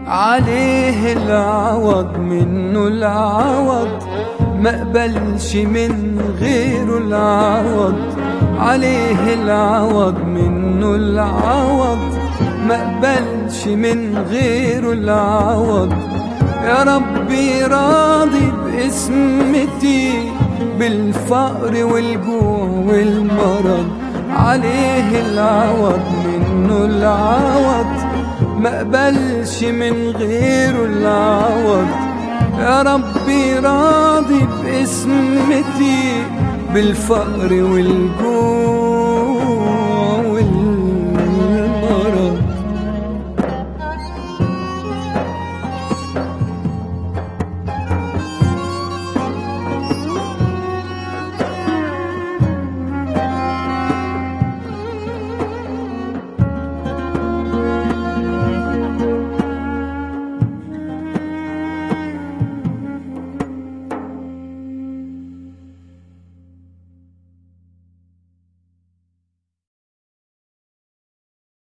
عليه العوض منه العوض، ما قبلش من غيره العوض. عليه العوض منه العوض، ما قبلش من غيره العوض. يا ربي راضي باسمتي، بالفقر والجوع والمرض. عليه العوض منه العوض، ما قبلش من غيره العوض. يا ربي راضي باسمتي، بالفقر والجوع